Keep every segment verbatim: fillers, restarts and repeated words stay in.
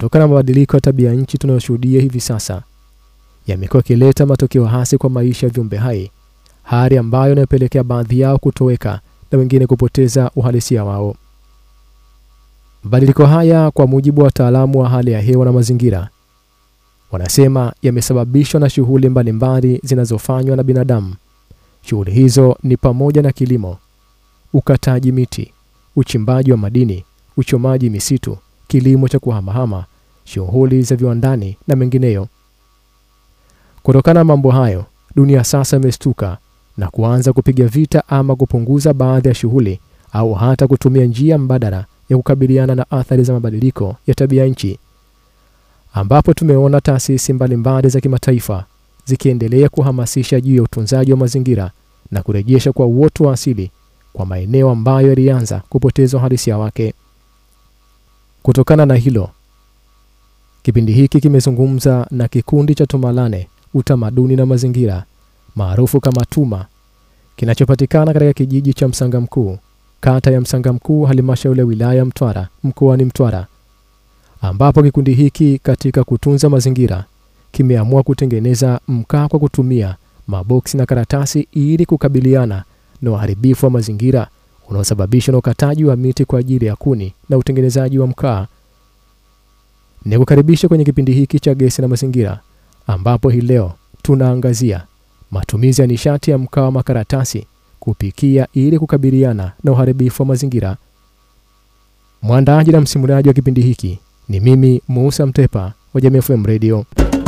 kutokana na mabadiliko ya tabia nchi tunayoshuhudia hivi sasa, yamekuwa kileta matokeo hasi kwa maisha ya viumbe hai, hali ambayo inapelekea baadhi yao kutoweka na wengine kupoteza uhalisia wao. Mabadiliko haya, kwa mujibu wa wataalamu wa hali ya hewa na mazingira, wanasema yamesababishwa na shughuli mbalimbali zinazofanywa na binadamu. Shughuli hizo ni pamoja na kilimo, ukataji miti, uchimbaji wa madini, uchomaji misitu, kilimo cha kuhamahama, shughuli za viwandani na mengineyo. Kutokana na mambo hayo, dunia sasa imestuka na kuanza kupiga vita ama kupunguza baadhi ya shughuli au hata kutumia njia mbadala ya kukabiliana na athari za mabadiliko ya tabia nchi, ambapo tumeona taasisi mbalimbali za kimataifa zikiendelea kuhamasisha juu ya utunzaji wa mazingira na kurejesha kwa uoto wa asili kwa maeneo ambayo yalianza kupoteza uhalisia wake. Kutokana na hilo, kipindi hiki kimezungumza na kikundi cha Tumalane Utamaduni na Mazingira, maarufu kama TUMA, kinachopatikana katika kijiji cha Msanga Mkuu, kata ya Msanga Mkuu, halmashauri ya wilaya Mtwara, mkoani Mtwara, ambapo kikundi hiki katika kutunza mazingira kimeamua kutengeneza mkaa kwa kutumia maboksi na karatasi ili kukabiliana na uharibifu wa mazingira unaosababishwa na ukataji wa miti kwa ajili ya kuni na utengenezaji wa mkaa. Nikukaribisha kwenye kipindi hiki cha Gesi na Mazingira, ambapo hii leo tunaangazia matumizi ya nishati ya mkaa wa makaratasi kupikia ili kukabiliana na uharibifu wa mazingira. Mwandaji na msimuliaji wa kipindi hiki ni mimi Musa Mtepa wa Jamii F M Radio.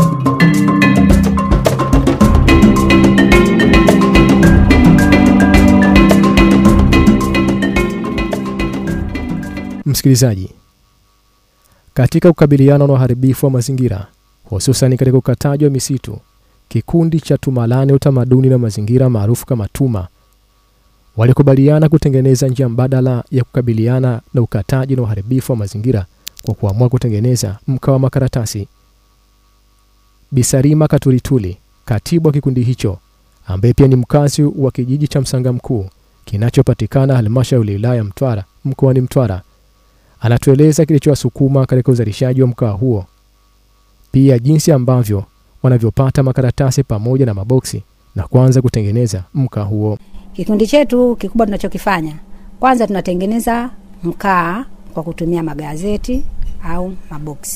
Msikilizaji, katika kukabiliana na uharibifu wa mazingira, hususan katika ukataji wa misitu, kikundi cha Tumalane Utamaduni na Mazingira maarufu kama TUMA walikubaliana kutengeneza njia mbadala ya kukabiliana na ukataji na uharibifu wa mazingira kwa kuamua kutengeneza mkaa wa makaratasi. Bisarima Katurituli, katibu wa kikundi hicho, ambaye pia ni mkazi wa kijiji cha Msanga Mkuu kinachopatikana halmashauri ya wilaya Mtwara, mkoani Mtwara, anatueleza kilichowasukuma katika uzalishaji wa mkaa huo, pia jinsi ambavyo wanavyopata makaratasi pamoja na maboksi na kuanza kutengeneza mkaa huo. Kikundi chetu kikubwa tunachokifanya, kwanza tunatengeneza mkaa kwa kutumia magazeti au maboksi.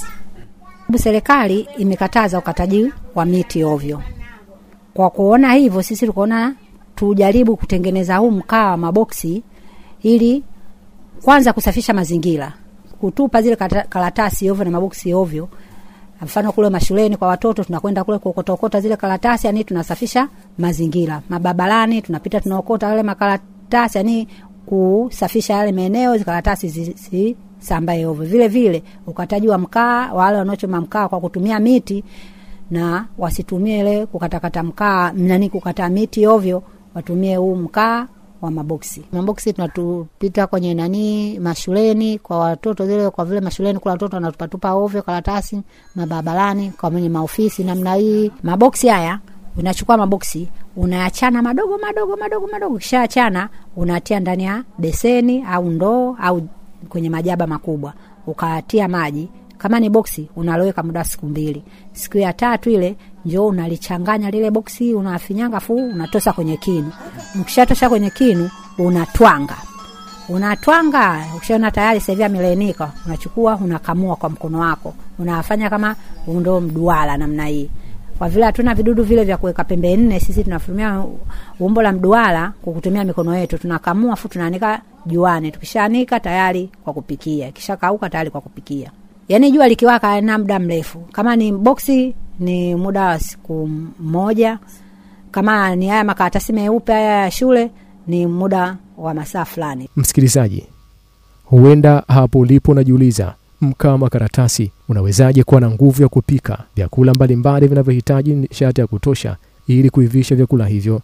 Serikali imekataza ukataji wa miti ovyo. Kwa kuona hivyo, sisi tukaona tujaribu kutengeneza huu mkaa wa maboksi ili kwanza kusafisha mazingira, kutupa zile karatasi ovyo na maboksi ovyo. Mfano kule mashuleni kwa watoto tunakwenda kule kuokota zile karatasi, yani tunasafisha mazingira. Mababalani tunapita tunaokota yale makaratasi, yani kusafisha yale maeneo, zile karatasi zisambae ovyo. Vile vile ukataji wa mkaa, wale wanaochoma mkaa kwa kutumia miti na wasitumie ile kukatakata mkaa, nani kukata miti ovyo, watumie huu mkaa wa maboksi. Maboksi tunatupita kwenye nani mashuleni kwa watoto zile, kwa vile mashuleni kula watoto wanatupatupa ovyo karatasi, mababalani kwa mwenye maofisi namna hii. Maboksi haya unachukua maboksi, unaachana madogo madogo madogo madogo, kisha achana unatia ndani ya beseni au ndoo au kwenye majaba makubwa, ukatia maji. Kama ni boksi unaloweka muda siku mbili. Siku ya tatu ile njoo unalichanganya lile boksi, unafinyanga fu unatosa kwenye kinu. Ukishatosha kwenye kinu unatwanga. Unatwanga, ukishaona tayari sasa hivi amelainika, unachukua unakamua kwa mkono wako. Unafanya kama ndo mduara namna hii. Kwa vile hatuna vidudu vile vya kuweka pembe nne, sisi tunatumia umbo la mduara kwa kutumia mikono yetu. Tunakamua fu tunaanika juani. Tukishaanika tayari kwa kupikia. Kisha kauka tayari kwa kupikia. Yaani jua likiwaka na muda mrefu. Kama ni boksi ni muda wa siku moja. Kama ni haya makaratasi meupe haya ya shule ni muda wa masaa fulani. Msikilizaji, huenda hapo ulipo unajiuliza, mkaa wa makaratasi unawezaje kuwa na nguvu ya kupika vyakula mbalimbali vinavyohitaji nishati ya kutosha ili kuivisha vyakula hivyo?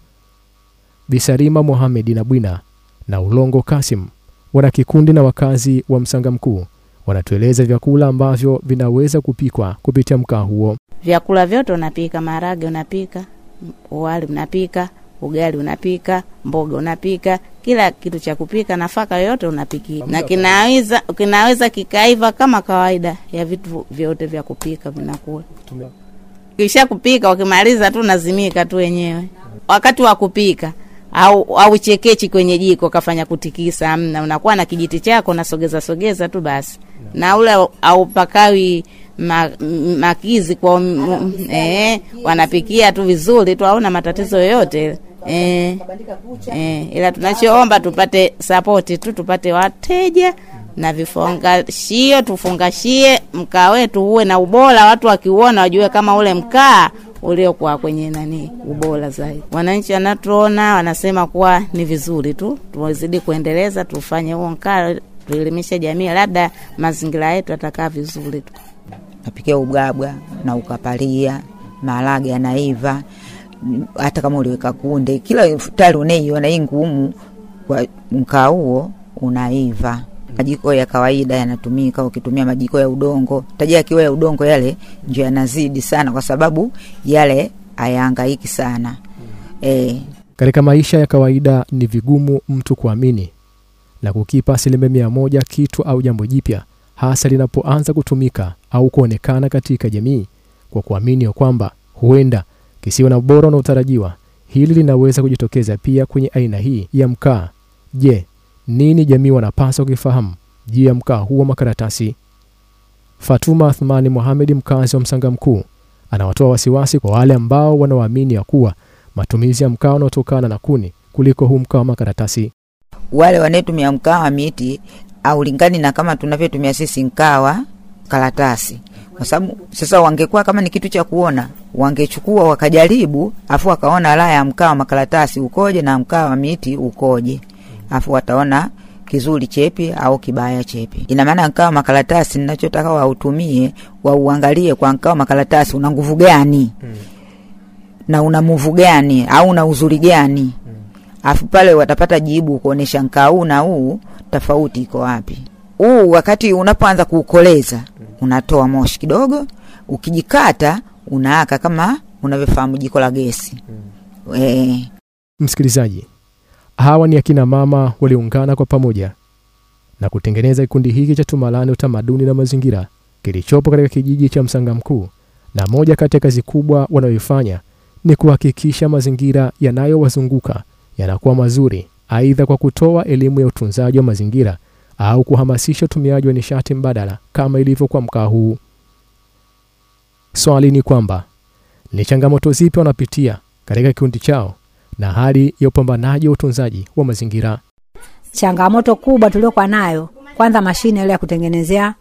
Bisarima Mohamed na Bwina na Ulongo Kasim, wana kikundi na wakazi wa Msanga Mkuu, wanatueleza vyakula ambavyo vinaweza kupikwa kupitia mkaa huo. Vyakula vyote unapika, maharage unapika, wali unapika, ugali unapika, mboga unapika, kila kitu cha kupika, nafaka yote unapikia. Na kinaweza kinaweza kikaiva kama kawaida ya vitu vyote vya kupika vinakuwa. Kisha kupika ukimaliza tu nazimika tu wenyewe. Wakati wa kupika au au chekechi kwenye jiko kafanya kutikisa amna, unakuwa na kijiti chako na sogeza sogeza tu basi. Na ule au pakawi ma, makizi kwa m, eh wanapikia tu vizuri tu, hauna matatizo yoyote. Eh, eh ila tunachoomba tupate support tu, tupate wateja na vifungashio, tufungashie mkaa wetu uwe na ubora, watu wakiuona wajue kama ule mkaa uliokuwa kwenye nani ubora zaidi. Wananchi wanatuona wanasema kuwa ni vizuri tu, tuwazidi kuendeleza, tufanye huo mkaa, tuelimishe jamii, labda mazingira yetu yatakaa vizuri tu. Napikia ugabwa na ukapalia, maharage yanaiva, hata kama uliweka kunde, kila futari unaiona hii ngumu kwa mkaa huo unaiva. Majiko ya kawaida yanatumika, ukitumia majiko ya udongo, taji yakiwa ya udongo yale ndio yanazidi sana kwa sababu yale hayahangaiki sana. Mm. Eh, katika maisha ya kawaida ni vigumu mtu kuamini na kukipa asilimia mia moja kitu au jambo jipya, hasa linapoanza kutumika au kuonekana katika jamii, kwa kuamini kwamba huenda kisiwe na ubora unaotarajiwa. Hili linaweza kujitokeza pia kwenye aina hii ya mkaa. Je, nini jamii wanapaswa kufahamu juu ya mkaa huu wa makaratasi? Fatuma Athmani Mohamed, mkazi wa Msanga Mkuu, anawatoa wasiwasi kwa wale ambao wanaoamini ya kuwa matumizi ya mkaa unaotokana na kuni kuliko huu mkaa wa makaratasi. Wale wanaotumia mkaa wa miti au lingani na kama tunavyotumia sisi mkaa wa karatasi. Kwa sababu sasa wangekuwa kama ni kitu cha kuona, wangechukua wakajaribu, afu wakaona la ya mkaa wa makaratasi ukoje na mkaa wa miti ukoje. Afu wataona kizuri chepi au kibaya chepi. Ina maana mkaa wa makaratasi ninachotaka wautumie, wauangalie kwa mkaa wa makaratasi una nguvu gani? Hmm. Na una nguvu gani au una uzuri gani? Hmm. Afu pale watapata jibu kuonesha mkaa huu na huu tofauti iko wapi. Huu wakati unapoanza kuukoleza, unatoa moshi kidogo, ukijikata unaaka kama unavyofahamu jiko la gesi. Hmm. Eh, msikilizaji, hawa ni akina mama waliungana kwa pamoja na kutengeneza kikundi hiki cha Tumalane Utamaduni na Mazingira kilichopo katika kijiji cha Msanga Mkuu, na moja kati ya kazi kubwa wanayoifanya ni kuhakikisha mazingira yanayowazunguka yanakuwa mazuri, aidha kwa kutoa elimu ya utunzaji wa mazingira au kuhamasisha utumiaji wa nishati mbadala kama ilivyo kwa mkaa huu. Swali ni kwamba ni changamoto zipi wanapitia katika kikundi chao na hali ya upambanaji wa utunzaji wa mazingira? Changamoto kubwa tuliokuwa nayo, kwanza mashine ile ya kutengenezea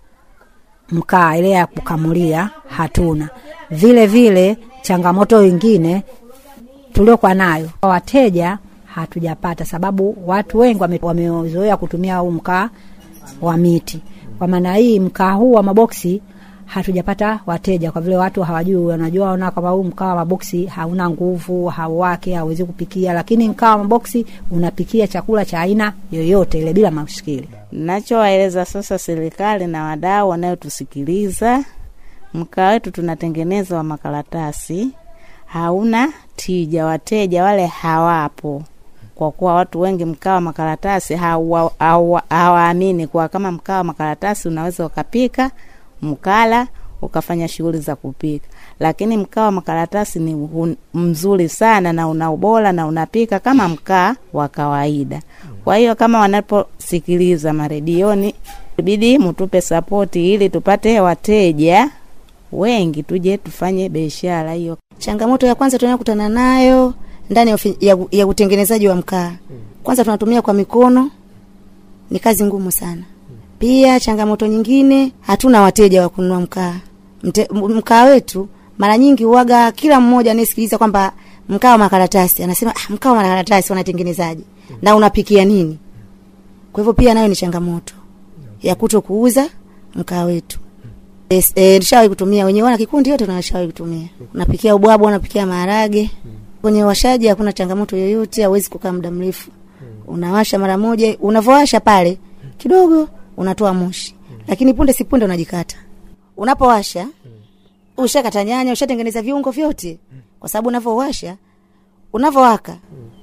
mkaa, ile ya kukamulia hatuna. Vile vile changamoto nyingine tuliokuwa nayo, wateja hatujapata, sababu watu wengi wamezoea kutumia huu mkaa wa miti. Kwa maana hii mkaa huu wa maboksi hatujapata wateja, kwa vile watu hawajui, wanajua wana kama huu mkaa wa maboksi hauna nguvu, hauwake, hauwezi kupikia, lakini mkaa wa maboksi unapikia chakula cha aina yoyote ile bila mashikili. Ninachowaeleza sasa serikali na wadau wanaotusikiliza, mkaa wetu tunatengeneza wa makaratasi hauna tija, wateja wale hawapo. Kwa kuwa watu wengi mkaa wa makaratasi hawaamini kwa kama mkaa wa makaratasi unaweza ukapika mkala ukafanya shughuli za kupika, lakini mkaa wa makaratasi ni mzuri sana na una ubora na unapika kama mkaa wa kawaida. Kwa hiyo kama wanaposikiliza maredioni, ibidi mtupe support ili tupate wateja wengi tuje tufanye biashara hiyo. Changamoto ya kwanza tunayokutana nayo ndani ya, ya, ya utengenezaji wa mkaa, kwanza tunatumia kwa mikono, ni kazi ngumu sana. Pia changamoto nyingine, hatuna wateja wa kununua mkaa. Mkaa wetu mara nyingi huaga kila mmoja anasikiliza kwamba mkaa wa makaratasi, anasema ah, mkaa wa makaratasi wanatengenezaje na unapikia nini? Kwa hivyo pia nayo ni changamoto ya kutokuuza mkaa wetu. Eh, nishawahi kutumia, wenyewe wana kikundi yote tunashawahi kutumia. Unapikia ubwabwa, unapikia maharage. Kwenye washaji hakuna changamoto yoyote, hauwezi kukaa muda mrefu. Unawasha mara moja, unavowasha pale kidogo unatoa moshi. Lakini punde si punde unajikata. Unapowasha ushakata nyanya, ushatengeneza viungo vyote. Kwa sababu unavowasha, unavowaka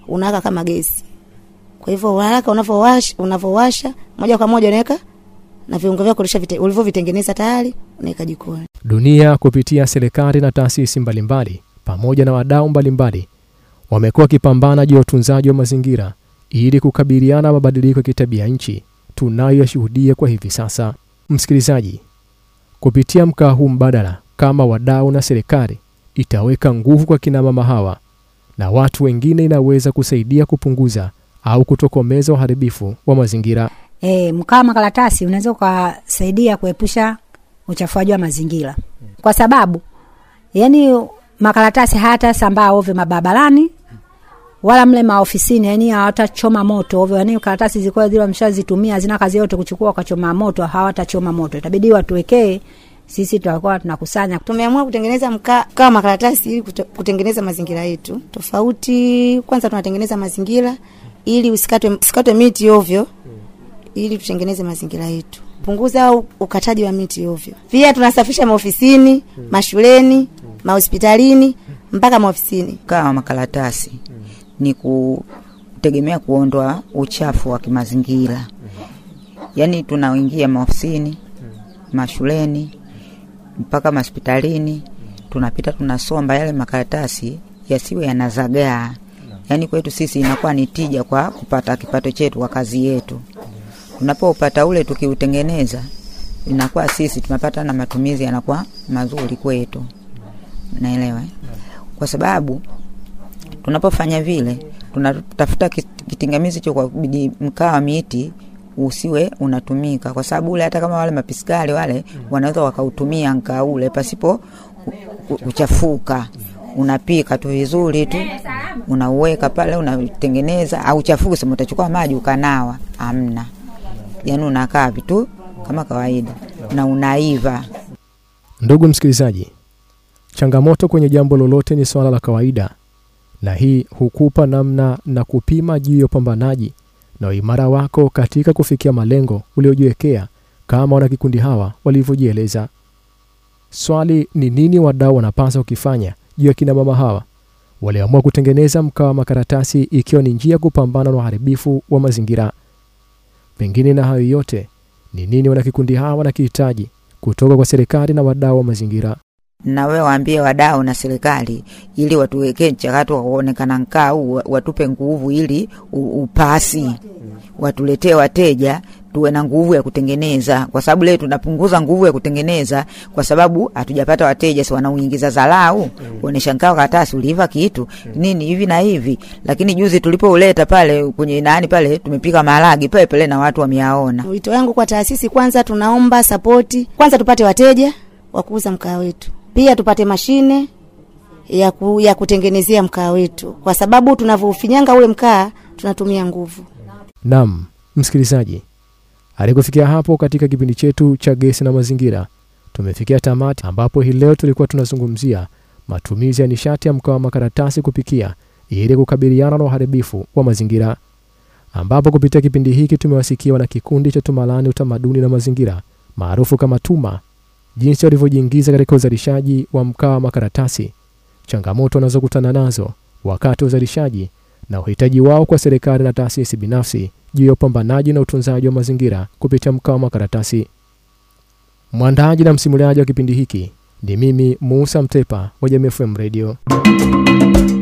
unawaka kama gesi. Kwa hivyo haraka unavowasha unavowasha moja kwa moja unaweka na viungo vyako ulivyovitengeneza tayari unaweka jikoni. Dunia kupitia serikali na taasisi mbalimbali pamoja na wadau mbalimbali wamekuwa kipambana juu ya utunzaji wa mazingira ili kukabiliana na mabadiliko ya kitabia nchi tunayoyashuhudia kwa hivi sasa. Msikilizaji, kupitia mkaa huu mbadala kama wadau na serikali itaweka nguvu kwa kina mama hawa na watu wengine, inaweza kusaidia kupunguza au kutokomeza uharibifu wa mazingira. Eh, mkaa makaratasi unaweza kusaidia kuepusha uchafuzi wa mazingira. Kwa sababu yani makaratasi hata sambaa ovyo mababarani wala mle maofisini, yani hawatachoma moto ovyo. Yani karatasi zilikuwa zile mshazitumia zina kazi yote kuchukua kwa choma moto, hawatachoma moto. Itabidi watuwekee sisi tutakuwa tunakusanya. Tumeamua kutengeneza mkaa kama makaratasi ili kutengeneza mazingira yetu. Tofauti, kwanza tunatengeneza mazingira ili usikatwe usikatwe miti ovyo, ili tutengeneze mazingira yetu. Punguza ukataji wa miti ovyo. Pia tunasafisha maofisini, mashuleni, mahospitalini mpaka maofisini. Kama makaratasi ni kutegemea kuondoa uchafu wa kimazingira. Yaani tunaoingia maofisini, mashuleni mpaka hospitalini, tunapita tunasomba yale makaratasi yasiwe yanazagaa. Yaani kwetu sisi inakuwa ni tija kwa kupata kipato chetu kwa kazi yetu. Tunapopata ule tukiutengeneza, inakuwa sisi tunapata na matumizi yanakuwa mazuri kwetu. Naelewa. Kwa sababu tunapofanya vile tunatafuta kitingamizi cha kwa mkaa wa miti usiwe unatumika, kwa sababu ule hata kama wale mapiskali wale wanaweza wakautumia mkaa ule pasipo kuchafuka. Unapika tu vizuri tu, unauweka pale, unatengeneza, au chafuki sema utachukua maji ukanawa, amna. Yaani unakaa vitu kama kawaida na unaiva. Ndugu msikilizaji, changamoto kwenye jambo lolote ni swala la kawaida, na hii hukupa namna na kupima juu ya pambanaji na imara wako katika kufikia malengo uliojiwekea kama wana kikundi hawa walivyojieleza. Swali ni nini wadau wanapaswa kufanya juu ya kina mama hawa waliamua kutengeneza mkaa wa makaratasi ikiwa ni njia kupambana na uharibifu wa mazingira? Pengine na hayo yote, ni nini wana kikundi hawa wanakihitaji kutoka kwa serikali na wadau wa mazingira? Na wewe waambie wadau na serikali ili watuwekee mchakato wa kuonekana mkaa huu, watupe nguvu ili upasi, watuletee wateja, tuwe na nguvu ya kutengeneza. Kwa sababu leo tunapunguza nguvu ya kutengeneza kwa sababu hatujapata wateja, si wanauingiza dharau, kuonesha mkaa karatasi uliva kitu nini hivi na hivi. Lakini juzi tulipouleta pale kwenye nani pale, tumepika maharagi pale pale na watu wameaona. Wito wangu kwa taasisi, kwanza tunaomba support, kwanza tupate wateja wa kuuza mkaa wetu. Pia tupate mashine ya ku, ya kutengenezea mkaa wetu, kwa sababu tunavyofinyanga ule mkaa tunatumia nguvu. Naam, msikilizaji, alikufikia hapo katika kipindi chetu cha Gesi na Mazingira. Tumefikia tamati ambapo hii leo tulikuwa tunazungumzia matumizi ya nishati ya mkaa wa makaratasi kupikia ili kukabiliana na uharibifu wa mazingira, ambapo kupitia kipindi hiki tumewasikia na kikundi cha Tumalani Utamaduni na Mazingira maarufu kama Tuma, jinsi walivyojiingiza katika uzalishaji wa mkaa wa makaratasi, changamoto wanazokutana nazo wakati wa uzalishaji na uhitaji wao kwa serikali na taasisi binafsi juu ya upambanaji na utunzaji wa mazingira kupitia mkaa wa makaratasi. Mwandaji na msimuliaji wa kipindi hiki ni mimi Musa Mtepa wa Jamii F M Radio.